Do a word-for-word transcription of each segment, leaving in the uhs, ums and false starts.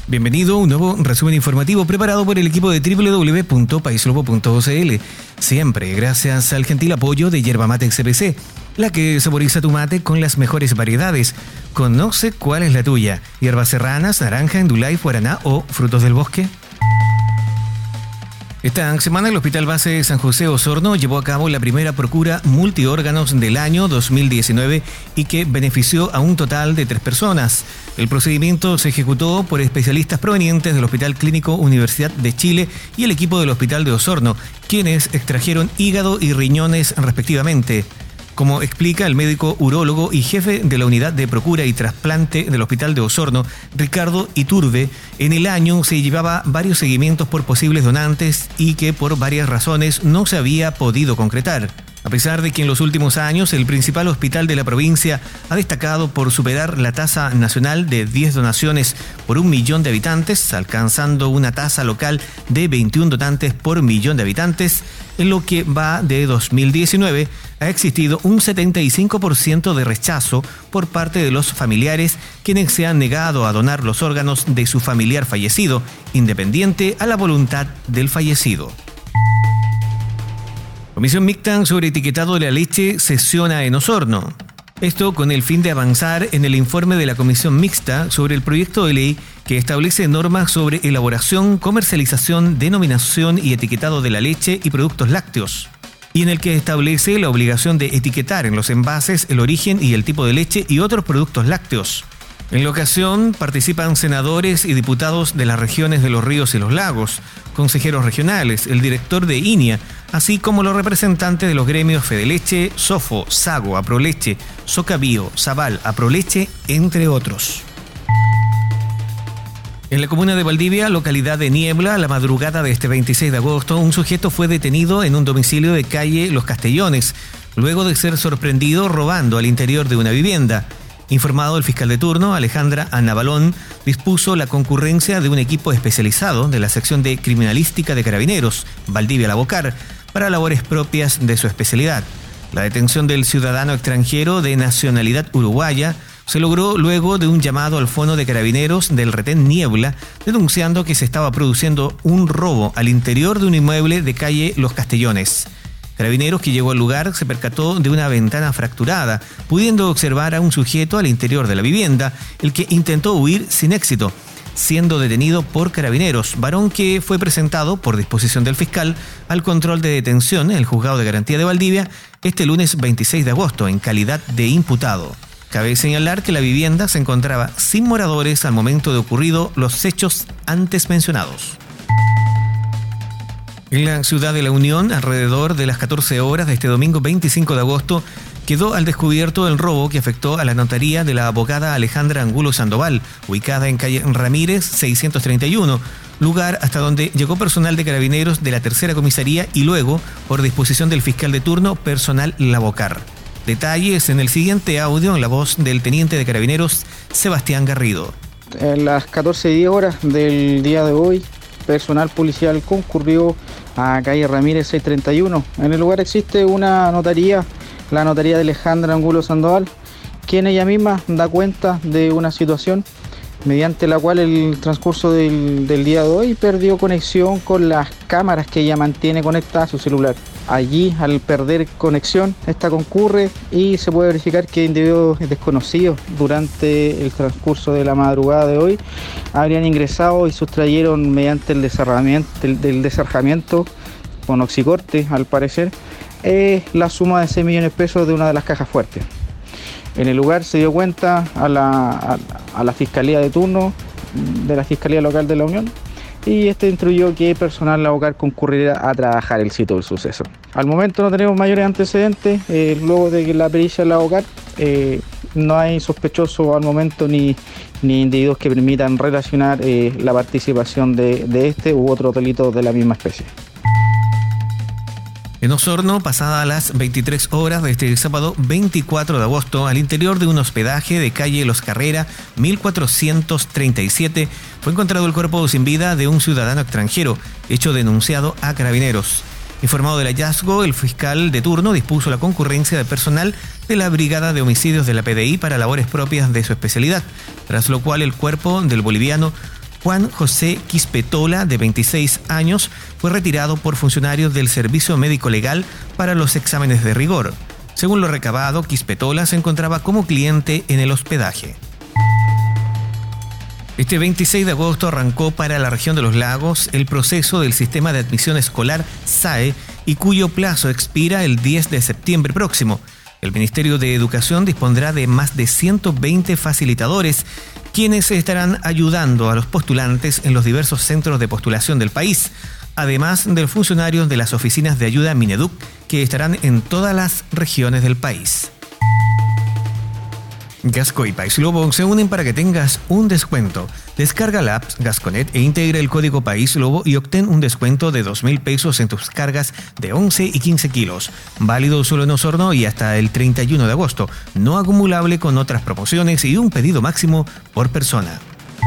Bienvenido a un nuevo resumen informativo preparado por el equipo de doble u doble u doble u punto paislobo punto c l. Siempre gracias al gentil apoyo de Yerba Mate C P C, la que saboriza tu mate con las mejores variedades. Conoce cuál es la tuya: hierbas serranas, naranja, endulay, guaraná o frutos del bosque. Esta semana el Hospital Base San José Osorno llevó a cabo la primera procura multiórganos del año dos mil diecinueve y que benefició a un total de tres personas. El procedimiento se ejecutó por especialistas provenientes del Hospital Clínico Universidad de Chile y el equipo del Hospital de Osorno, quienes extrajeron hígado y riñones respectivamente. Como explica el médico urólogo y jefe de la unidad de procura y trasplante del Hospital de Osorno, Ricardo Iturbe, en el año se llevaba varios seguimientos por posibles donantes y que por varias razones no se había podido concretar. A pesar de que en los últimos años el principal hospital de la provincia ha destacado por superar la tasa nacional de diez donaciones por un millón de habitantes, alcanzando una tasa local de veintiún donantes por millón de habitantes, en lo que va de dos mil diecinueve ha existido un setenta y cinco por ciento de rechazo por parte de los familiares, quienes se han negado a donar los órganos de su familiar fallecido, independiente a la voluntad del fallecido. Comisión mixta sobre etiquetado de la leche sesiona en Osorno. Esto con el fin de avanzar en el informe de la Comisión Mixta sobre el proyecto de ley que establece normas sobre elaboración, comercialización, denominación y etiquetado de la leche y productos lácteos, y en el que establece la obligación de etiquetar en los envases el origen y el tipo de leche y otros productos lácteos. En la ocasión participan senadores y diputados de las regiones de Los Ríos y Los Lagos, consejeros regionales, el director de I N I A, así como los representantes de los gremios Fedeleche, Sofo, Sago, Aproleche, Socabío, Zabal, Aproleche, entre otros. En la comuna de Valdivia, localidad de Niebla, a la madrugada de este veintiséis de agosto, un sujeto fue detenido en un domicilio de calle Los Castellones, luego de ser sorprendido robando al interior de una vivienda. Informado el fiscal de turno, Alejandra Anabalón, dispuso la concurrencia de un equipo especializado de la sección de criminalística de Carabineros, Valdivia La Bocar, para labores propias de su especialidad. La detención del ciudadano extranjero de nacionalidad uruguaya se logró luego de un llamado al fono de Carabineros del retén Niebla, denunciando que se estaba produciendo un robo al interior de un inmueble de calle Los Castellones. Carabineros, que llegó al lugar, se percató de una ventana fracturada, pudiendo observar a un sujeto al interior de la vivienda, el que intentó huir sin éxito, siendo detenido por Carabineros, varón que fue presentado por disposición del fiscal al control de detención en el Juzgado de Garantía de Valdivia este lunes veintiséis de agosto en calidad de imputado. Cabe señalar que la vivienda se encontraba sin moradores al momento de ocurrido los hechos antes mencionados. En la ciudad de La Unión, alrededor de las catorce horas de este domingo veinticinco de agosto, quedó al descubierto el robo que afectó a la notaría de la abogada Alejandra Angulo Sandoval, ubicada en calle Ramírez seiscientos treinta y uno, lugar hasta donde llegó personal de Carabineros de la tercera comisaría y luego, por disposición del fiscal de turno, personal La Bocar. Detalles en el siguiente audio en la voz del teniente de Carabineros, Sebastián Garrido. En las catorce y diez horas del día de hoy, personal policial concurrió a calle Ramírez seiscientos treinta y uno. En el lugar existe una notaría, la notaría de Alejandra Angulo Sandoval, quien ella misma da cuenta de una situación mediante la cual el transcurso del, del día de hoy perdió conexión con las cámaras que ella mantiene conectadas a su celular. Allí, al perder conexión, esta concurre y se puede verificar que individuos desconocidos durante el transcurso de la madrugada de hoy habrían ingresado y sustrayeron mediante el desarmamiento, del, del desarjamiento con oxicorte, al parecer, eh, la suma de seis millones de pesos de una de las cajas fuertes. En el lugar se dio cuenta a la, a, a la Fiscalía de turno de la Fiscalía Local de La Unión y este instruyó que personal local concurriera a trabajar el sitio del suceso. Al momento no tenemos mayores antecedentes, eh, luego de que la pericia la local, eh, no hay sospechosos al momento ni, ni individuos que permitan relacionar eh, la participación de, de este u otro delito de la misma especie. En Osorno, pasadas las veintitrés horas de este sábado veinticuatro de agosto, al interior de un hospedaje de calle Los Carrera mil cuatrocientos treinta y siete, fue encontrado el cuerpo sin vida de un ciudadano extranjero, hecho denunciado a Carabineros. Informado del hallazgo, el fiscal de turno dispuso la concurrencia de personal de la Brigada de Homicidios de la P D I para labores propias de su especialidad, tras lo cual el cuerpo del boliviano Juan José Quispetola, de veintiséis años, fue retirado por funcionarios del Servicio Médico Legal para los exámenes de rigor. Según lo recabado, Quispetola se encontraba como cliente en el hospedaje. Este veintiséis de agosto arrancó para la región de los lagos el proceso del sistema de admisión escolar S A E y cuyo plazo expira el diez de septiembre próximo. El Ministerio de Educación dispondrá de más de ciento veinte facilitadores, quienes estarán ayudando a los postulantes en los diversos centros de postulación del país, además de los funcionarios de las oficinas de ayuda Mineduc, que estarán en todas las regiones del país. Gasco y País Lobo se unen para que tengas un descuento. Descarga la app Gasconet e integra el código País Lobo y obtén un descuento de dos mil pesos en tus cargas de once y quince kilos. Válido solo en Osorno y hasta el treinta y uno de agosto. No acumulable con otras promociones y un pedido máximo por persona.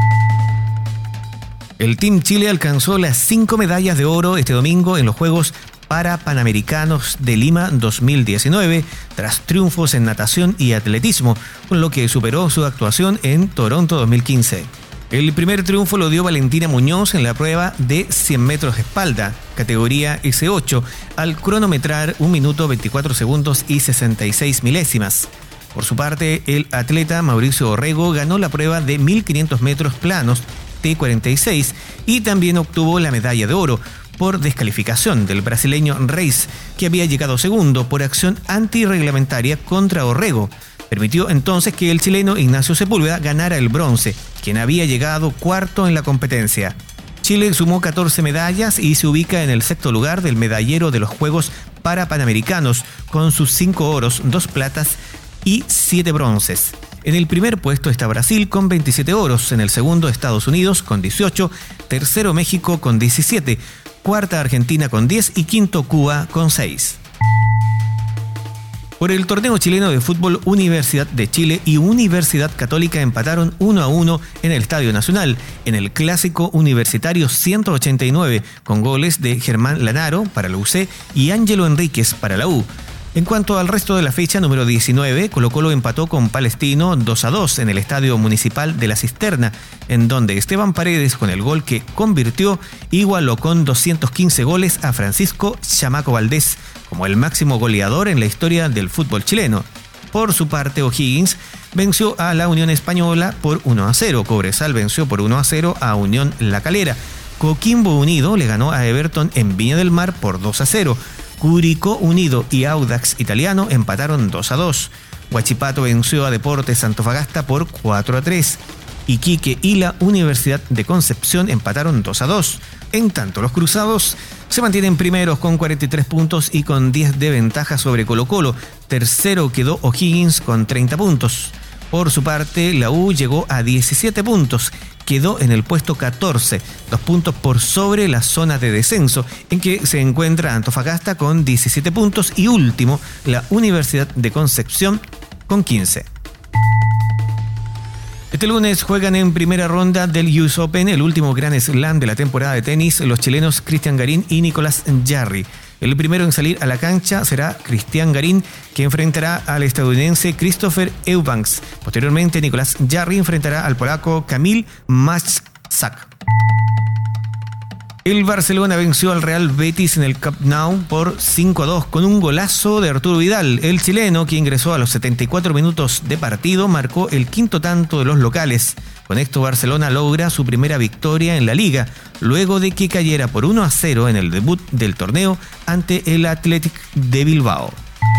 El Team Chile alcanzó las cinco medallas de oro este domingo en los Juegos para Panamericanos de Lima dos mil diecinueve, tras triunfos en natación y atletismo, con lo que superó su actuación en Toronto dos mil quince. El primer triunfo lo dio Valentina Muñoz en la prueba de cien metros espalda, categoría ese ocho, al cronometrar un minuto veinticuatro segundos y sesenta y seis milésimas. Por su parte, el atleta Mauricio Orrego ganó la prueba de mil quinientos metros planos T cuarenta y seis y también obtuvo la medalla de oro por descalificación del brasileño Reis, que había llegado segundo por acción antirreglamentaria contra Orrego. Permitió entonces que el chileno Ignacio Sepúlveda ganara el bronce, quien había llegado cuarto en la competencia. Chile sumó catorce medallas y se ubica en el sexto lugar del medallero de los Juegos para Panamericanos, con sus cinco oros, dos platas y siete bronces. En el primer puesto está Brasil con veintisiete oros, en el segundo Estados Unidos con dieciocho, tercero México con diecisiete, cuarta Argentina con diez y quinto Cuba con seis. Por el torneo chileno de fútbol, Universidad de Chile y Universidad Católica empataron uno a uno en el Estadio Nacional, en el Clásico Universitario ciento ochenta y nueve, con goles de Germán Lanaro para la U C y Ángelo Enríquez para la U. En cuanto al resto de la fecha número diecinueve, Colo-Colo empató con Palestino dos a dos en el Estadio Municipal de La Cisterna, en donde Esteban Paredes, con el gol que convirtió, igualó con doscientos quince goles a Francisco Chamaco Valdés, como el máximo goleador en la historia del fútbol chileno. Por su parte, O'Higgins venció a la Unión Española por uno a cero, Cobresal venció por uno a cero a Unión La Calera, Coquimbo Unido le ganó a Everton en Viña del Mar por dos a cero, Curicó Unido y Audax Italiano empataron dos a dos. Huachipato venció a Deportes Antofagasta por cuatro a tres. Iquique y la Universidad de Concepción empataron dos a dos. En tanto, los cruzados se mantienen primeros con cuarenta y tres puntos y con diez de ventaja sobre Colo-Colo. Tercero quedó O'Higgins con treinta puntos. Por su parte, la U llegó a diecisiete puntos. Quedó en el puesto catorce, dos puntos por sobre la zona de descenso, en que se encuentra Antofagasta con diecisiete puntos y último, la Universidad de Concepción con quince. Este lunes juegan en primera ronda del U S Open, el último Grand Slam de la temporada de tenis, los chilenos Cristian Garín y Nicolás Jarry. El primero en salir a la cancha será Cristian Garín, que enfrentará al estadounidense Christopher Eubanks. Posteriormente, Nicolás Jarry enfrentará al polaco Kamil Maczak. El Barcelona venció al Real Betis en el Camp Nou por cinco a dos con un golazo de Arturo Vidal. El chileno, que ingresó a los setenta y cuatro minutos de partido, marcó el quinto tanto de los locales. Con esto, Barcelona logra su primera victoria en la Liga, luego de que cayera por uno a cero en el debut del torneo ante el Athletic de Bilbao.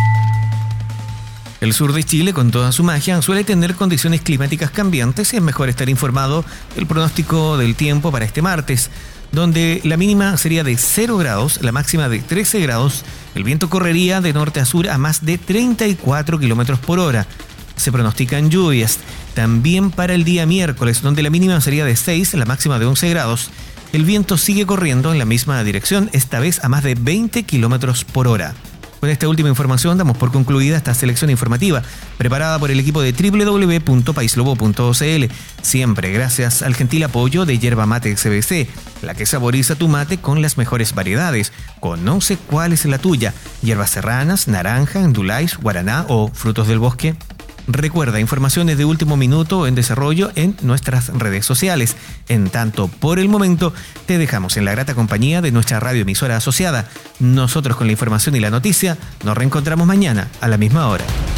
El sur de Chile, con toda su magia, suele tener condiciones climáticas cambiantes y es mejor estar informado del pronóstico del tiempo para este martes, donde la mínima sería de cero grados, la máxima de trece grados, el viento correría de norte a sur a más de treinta y cuatro kilómetros por hora. Se pronostican lluvias también para el día miércoles, donde la mínima sería de seis, la máxima de once grados. El viento sigue corriendo en la misma dirección, esta vez a más de veinte kilómetros por hora. Con esta última información damos por concluida esta selección informativa, preparada por el equipo de doble u doble u doble u punto paislobo punto c l, siempre gracias al gentil apoyo de Yerba Mate C B C, la que saboriza tu mate con las mejores variedades. Conoce cuál es la tuya: hierbas serranas, naranja, endulais, guaraná o frutos del bosque. Recuerda, informaciones de último minuto en desarrollo en nuestras redes sociales. En tanto, por el momento, te dejamos en la grata compañía de nuestra radioemisora asociada. Nosotros con la información y la noticia nos reencontramos mañana a la misma hora.